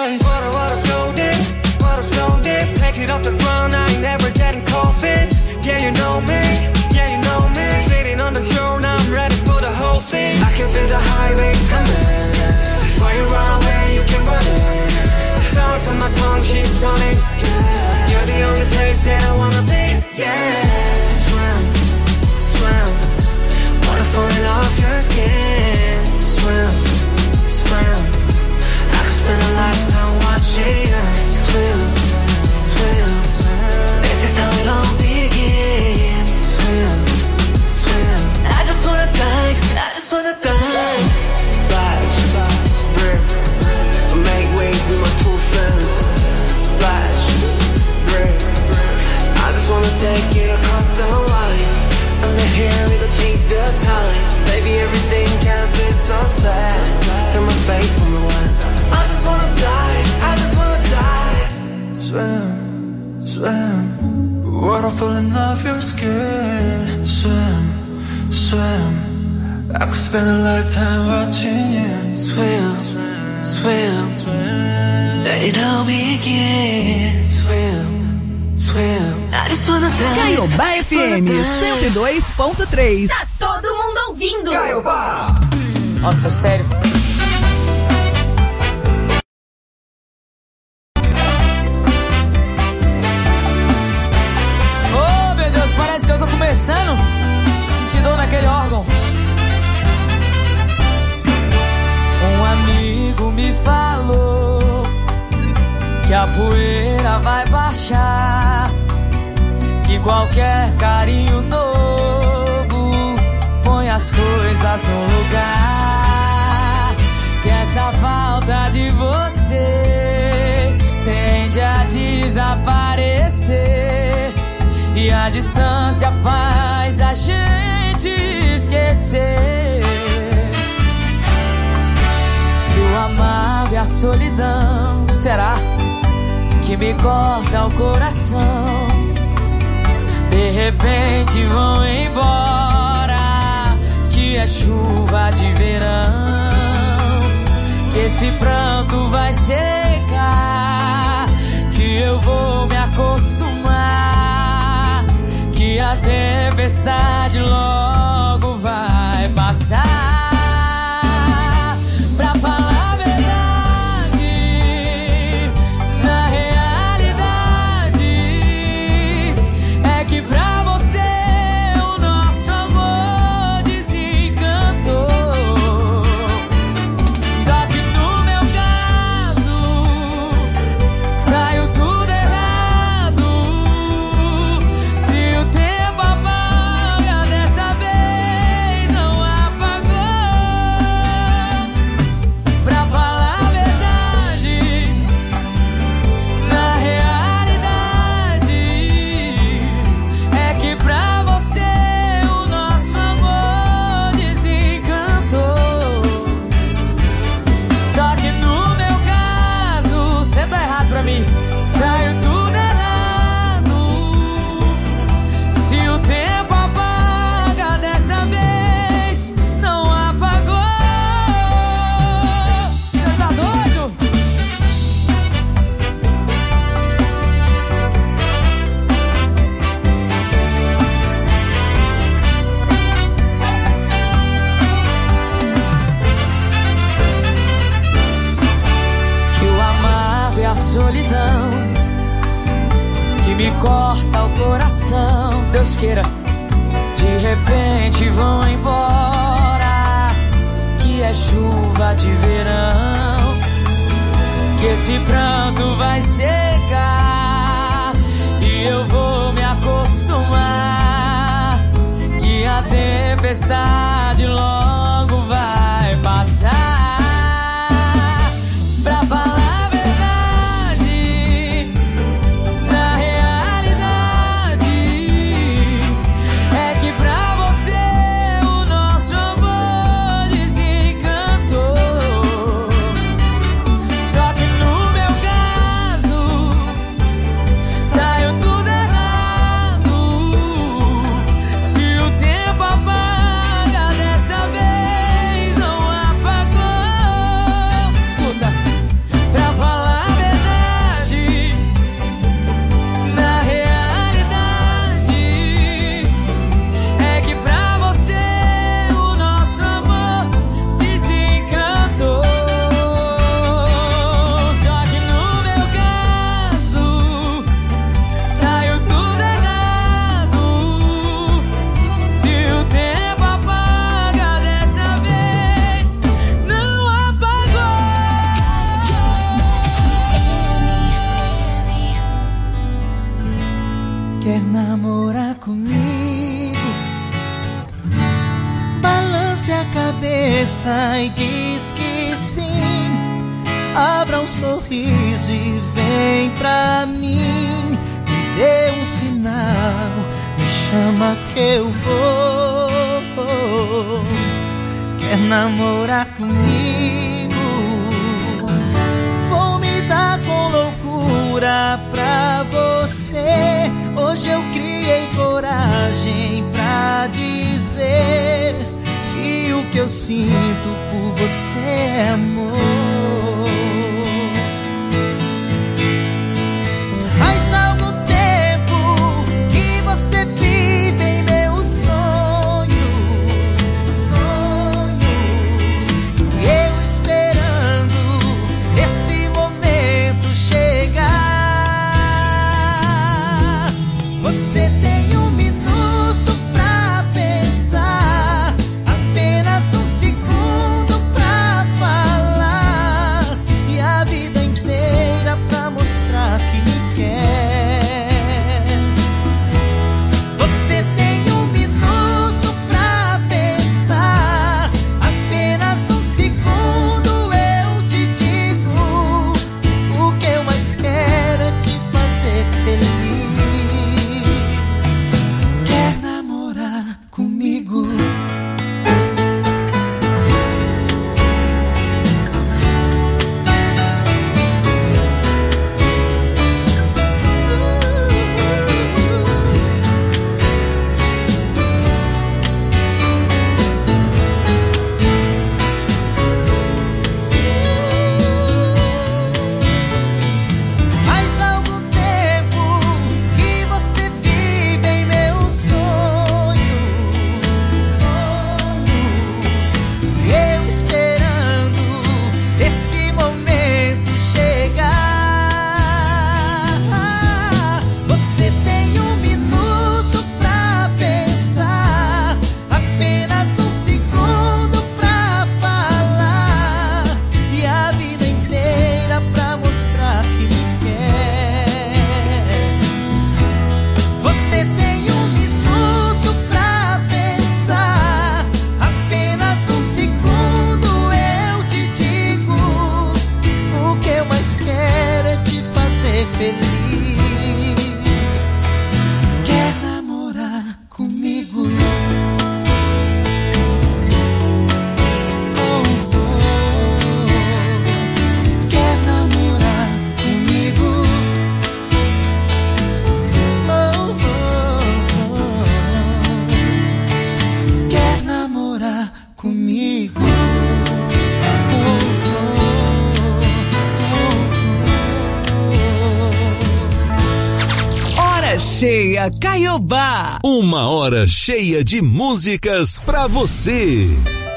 life. Water, water so deep, water so deep. Take it off the ground, I ain't never getting cold feet. Yeah, you know me, yeah, you know me. Sitting on the throne, I'm ready for the whole thing. I can feel the high waves coming. While you run away, you can run it. Salt on my tongue, she's running. You're the only place that I wanna be. Yeah, swim, swim. Water falling off your skin. Swim, swim. I could spend a lifetime watching you swim, swim, swim. This is how it all begins. Swim, swim. I just wanna dive, I just wanna dive. Splash, splash, rip. Make waves with my two friends. Splash, rip. I just wanna take it across the line. Under here, it'll change the time. Baby, everything can be so sad. Turn my face from the west. I just wanna dive, I just wanna dive. Swim, swim. Water falling off your skin. Swim, swim. I could spend a lifetime watching you swim, swim, swim. Let it all begin. Swim, swim. I just wanna dive. Caiobá F M cento e dois ponto três. Tá todo mundo ouvindo. Caiobá. Nossa, sério. Oh, meu Deus, parece que eu tô começando a sentir dor naquele órgão. Um amigo me falou que a poeira vai baixar, que qualquer carinho novo põe as coisas no lugar, que essa falta de você tende a desaparecer e a distância faz a gente esquecer que o amargo e a solidão será que me corta o coração. De repente vão embora, que é chuva de verão, que esse pranto vai secar, que eu vou me acostumar, que a tempestade logo vai passar. Pra falar a verdade, na realidade é que pra você o nosso amor desencantou. Só que no meu caso saiu tudo errado. Se o tempo apaga, dessa vez não apagou. Pra falar a verdade, na realidade é que pra você o nosso amor desencantou. Só que no meu caso, cê tá errado pra mim, saiu tudo errado. Se o tempo apaga, dessa vez não apagou. Cê tá doido? Que o amargo e a solidão que me corta o coração, Deus queira, de repente vão embora, que é chuva de verão, que esse pranto vai secar e eu vou me acostumar, que a tempestade logo vai passar. Pra falar a verdade, na realidade é que pra você o nosso amor desencantou. Só que no meu caso saiu tudo errado. Se o tempo apaga, dessa vez não apagou. Quer namorar comigo? Balance a cabeça e diz que sim. Abra um sorriso e vem pra mim. Me dê um sinal, me chama que eu vou. Quer namorar comigo? Vou me dar com loucura pra você. Hoje eu criei coragem pra dizer que o que eu sinto por você é amor. Faz algum tempo que você vive em meus sonhos, sonhos, e eu esperando esse momento chegar. Você tem um minuto pra pensar, apenas um segundo pra falar, e a vida inteira pra mostrar que me quer. Você tem um minuto pra pensar, apenas um segundo eu te digo. O que eu mais quero é te fazer feliz. Quer namorar comigo? Faz algum tempo que você vive em meus sonhos, sonhos, e eu esperando esse momento chegar. Você tem um minuto pra pensar, apenas um segundo pra falar, e a vida inteira pra mostrar que me quer. Você tem um minuto pra pensar, apenas um segundo eu te digo. O que eu mais quero é te fazer feliz. Quer namorar comigo? Oh, oh. Quer namorar comigo? Oh, oh, oh. Quer namorar comigo? Hora cheia, Caiobá. Uma hora cheia de músicas pra você.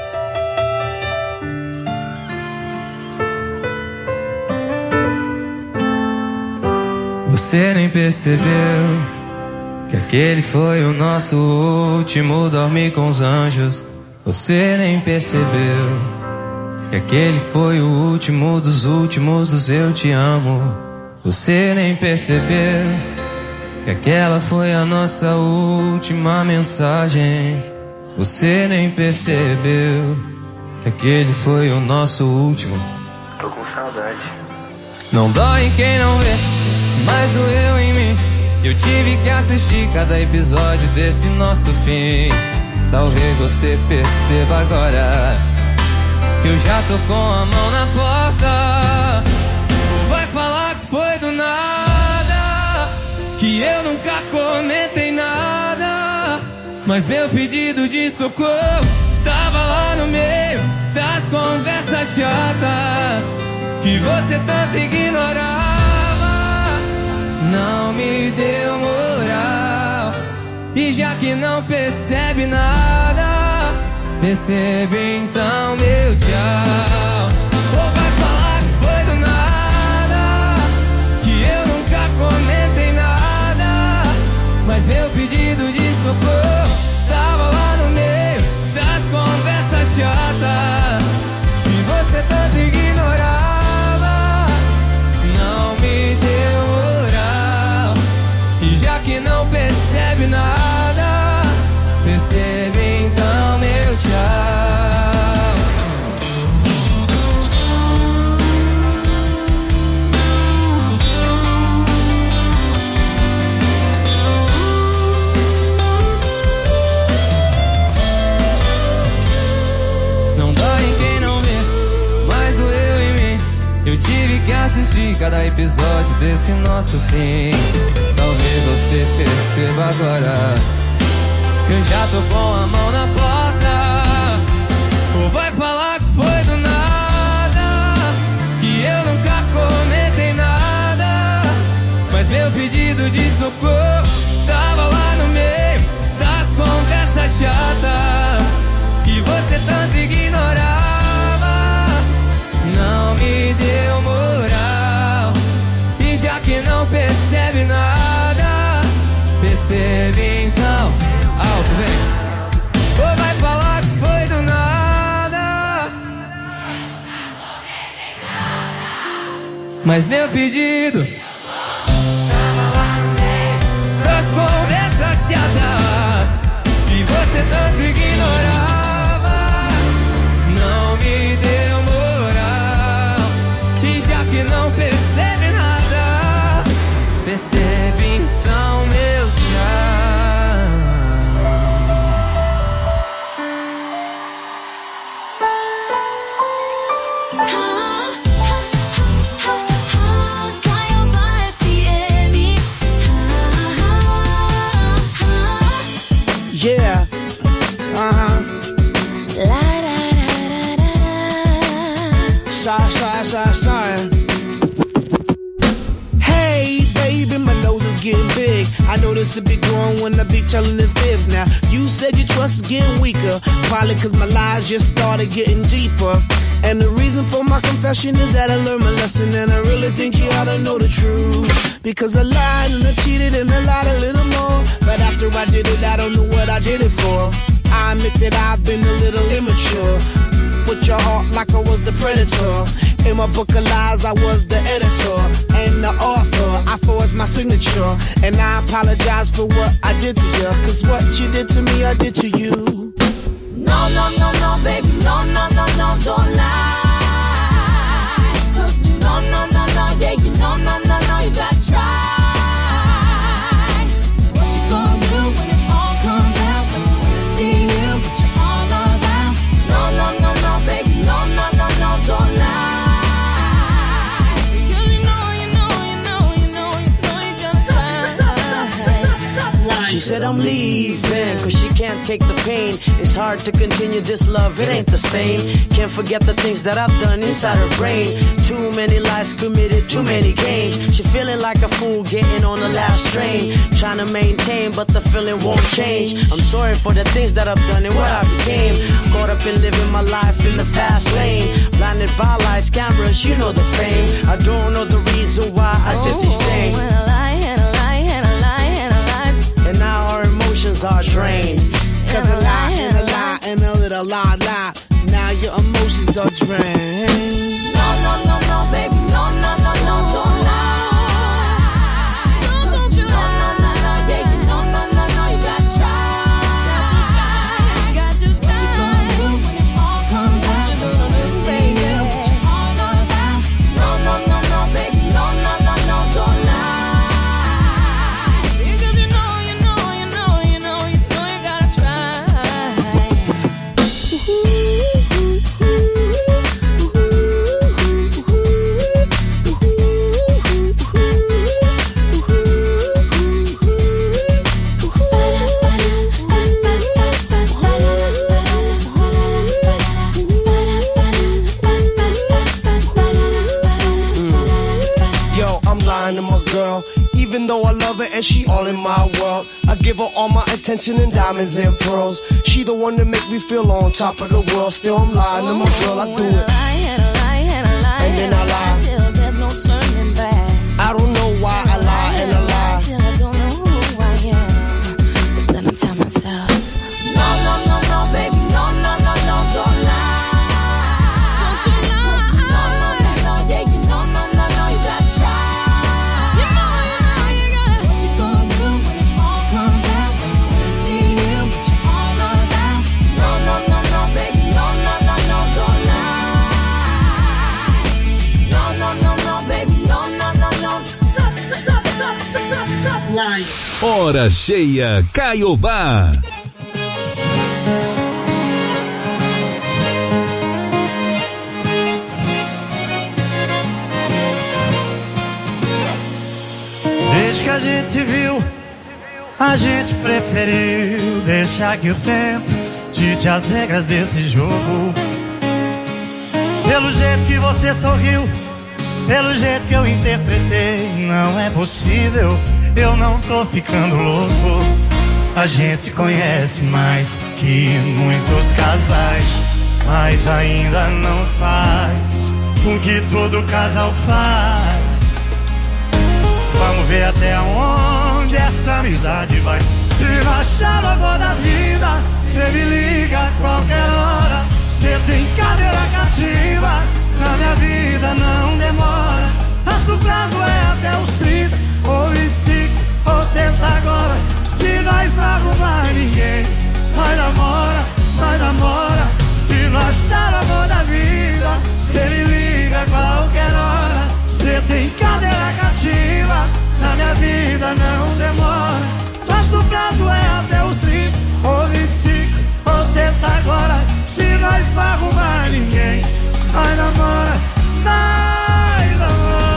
Você nem percebeu que aquele foi o nosso último dormir com os anjos. Você nem percebeu que aquele foi o último dos últimos dos eu te amo. Você nem percebeu que aquela foi a nossa última mensagem. Você nem percebeu que aquele foi o nosso último. Tô com saudade. Não dói em quem não vê, mas doeu em mim. Eu tive que assistir cada episódio desse nosso fim. Talvez você perceba agora que eu já tô com a mão na porta. Vai falar que foi do nada, que eu nunca comentei nada, mas meu pedido de socorro tava lá no meio das conversas chatas que você tanto ignorava. Não me deu moral, e já que não percebe nada, percebe então meu tchau. Ou vai falar que foi do nada, que eu nunca comentei nada, mas meu pedido de socorro tava lá no meio das conversas chatas que você tanto ignorava. Não me deu moral, e já que não percebe cada episódio desse nosso fim. Talvez você perceba agora que eu já tô com a mão na porta. Ou vai falar que foi do nada, que eu nunca comentei nada, mas meu pedido de socorro tava lá no meio das conversas chatas que você tanto ignorava. Não me deu moral, e já que não percebe nada, percebe então. Alto, vem. Ou vai falar que foi do nada, mas meu pedido das conversas chatas que você tanto ignorava não me deu moral, e já que não percebe nada, percebe então meu tchau. Yeah, uh-huh. Sorry, sorry, sorry, sorry. Hey, baby, my nose is getting big. I know this will be growing when I be telling the fibs. Now, you said your trust is getting weaker, probably cause my lies just started getting deeper. And the reason for my confession is that I learned my lesson, and I really think you ought to know the truth. Because I lied and I cheated and I lied a little more, but after I did it, I don't know what I did it for. I admit that I've been a little immature, with your heart like I was the predator. In my book of lies, I was the editor and the author. I forged my signature, and I apologize for what I did to you, cause what you did to me, I did to you. No, no, no, no, baby, no, no, no, no, don't lie. No, no, no, no, yeah, you know, no, no, no, you gotta try. What you gonna do when it all comes out? When you see you, what you all about? No, no, no, no, baby, no, no, no, no, don't lie. Because you know, you know, you know, you know, you know you're gonna cry. Stop, stop, stop, stop, stop. She said I'm leaving, cause she can't take the pain. It's hard to continue this love, it ain't the same. Can't forget the things that I've done inside her brain. Too many lies committed, too many games. She feeling like a fool getting on the last train, trying to maintain, but the feeling won't change. I'm sorry for the things that I've done and what I became. Caught up in living my life in the fast lane, blinded by lights, cameras, you know the fame. I don't know the reason why I did these things. And a lie, and a lie, and a lie, and a lie. And now our emotions are drained. Cause a lie and a lie and a little lie lie. Now your emotions are drained. No, no, no, no, baby, no, no, no, no, don't lie. No, don't you lie. No, no, no, yeah, you know, no, no, no, you gotta try. Got to try. What you gonna do when it all comes out? What you gonna do, say you, what you all about? No, no, no, no, baby, no, no, no, no, don't lie. Because you know, you know, you know, you know, you know you gotta try. Yo, I'm lying to my girl, even though I love her and she all in my world. I give her all my attention and diamonds and pearls. She the one that make me feel on top of the world. Still I'm lying to my girl, I do it. And then I lie till there's no turning back. I don't know why I lie and I lie. Till I don't know who I am. But let me tell myself. No, no, no, no, baby, no, no, no, no, don't lie. Don't you lie. No, no, no, no, yeah, you know, no, no, no, you gotta try. You know, you know, you gotta. What you gonna do when it all comes out? When you see you, what you all about? No, no, no, no, baby, no, no, no, no, don't lie. No, no, no, no, baby, no, no, no, no. Stop, stop, stop, stop, stop, lying. Hora cheia Caiobá. que a gente se viu, a gente preferiu deixar que o tempo dite as regras desse jogo. Pelo jeito que você sorriu, pelo jeito que eu interpretei, não é possível, eu não tô ficando louco. A gente se conhece mais que muitos casais, mas ainda não faz o que todo casal faz. Vamos ver até onde essa amizade vai. Se achar o amor da vida, cê me liga a qualquer hora. Cê tem cadeira cativa, na minha vida não demora. Nosso prazo é até os trinta, ou vinte e cinco, ou sexta agora. Se nós não arrumar ninguém, nós namora, nós namora. Se não achar o amor da vida, cê me liga a qualquer hora. Cê tem cadeira cativa, na minha vida não demora. Nosso prazo é até os trinta, ou vinte e cinco, ou sexta agora. Se nós não arrumar ninguém, nós namora, nós namora.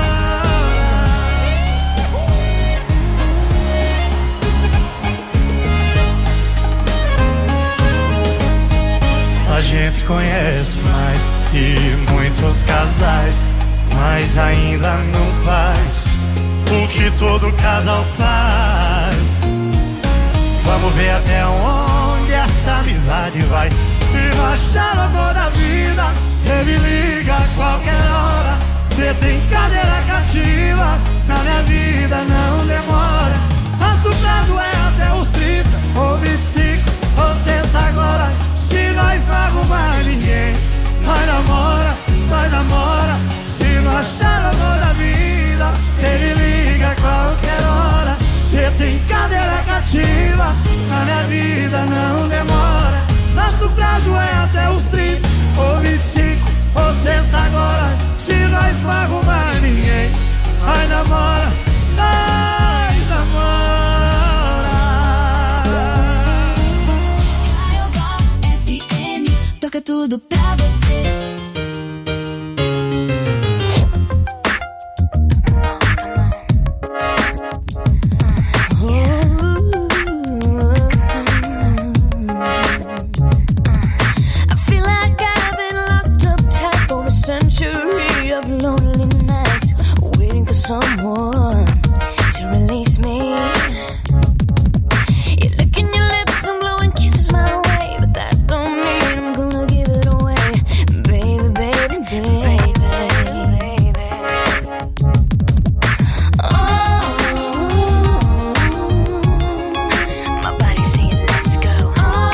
A gente conhece mais que muitos casais, mas ainda não faz o que todo casal faz. Vamos ver até onde essa amizade vai. Se não achar o amor da vida, cê me liga a qualquer hora. Cê tem cadeira cativa, na minha vida não demora. Nosso prazo é até os trinta, ou vinte e cinco, ou sexta agora. Se nós não arrumar ninguém, nós namora, nós namora. Se não achar o amor da vida, cê me liga a qualquer hora. Cê tem cadeira cativa, na minha vida não demora. Nosso prazo é até os trinta, ou vinte e cinco, ou sexta agora. Se nós não arrumar ninguém, nós namora, nós namora. Caiobá F M, toca tudo pra você. Century of lonely nights, waiting for someone to release me. You're licking your lips and blowing kisses my way, but that don't mean I'm gonna give it away, baby, baby, baby, baby. Oh, my body's saying let's go,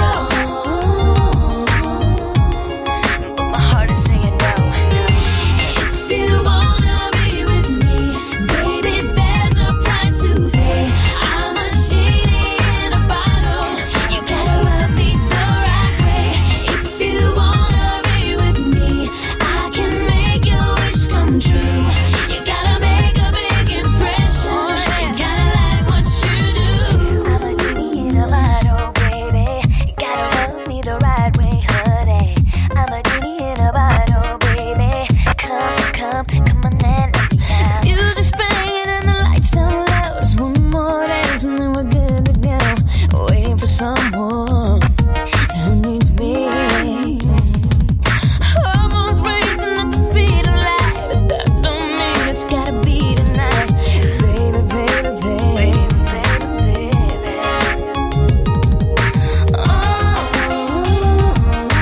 oh, but my heart is saying no. Someone who needs me. Hormones racing at the speed of light, but that don't mean it's gotta be tonight, baby, baby, baby, baby, baby. Oh,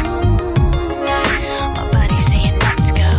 my body's saying let's go,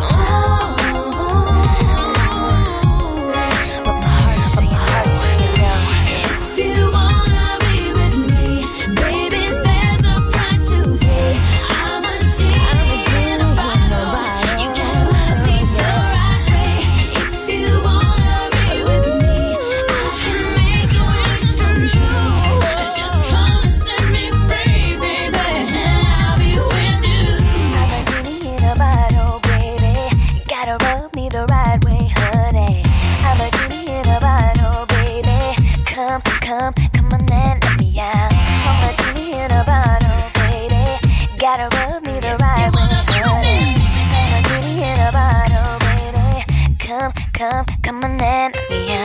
oh, but my heart's saying no. If you wanna be with me, baby, there's a price to pay. I'm a genie in a bottle. You gotta love me the right way. If you wanna be with me, I can make your wish come true. Just come and set me free, baby, and I'll be with you. I'm a genie in a bottle, baby. Gotta rub me the right way, honey. I'm a genie in a bottle, baby. Come, come, come on and let me out. I'm a genie in a bottle, baby. Gotta rub me the right way, honey. I'm a genie in a bottle, baby. Come, come, come on and let me out.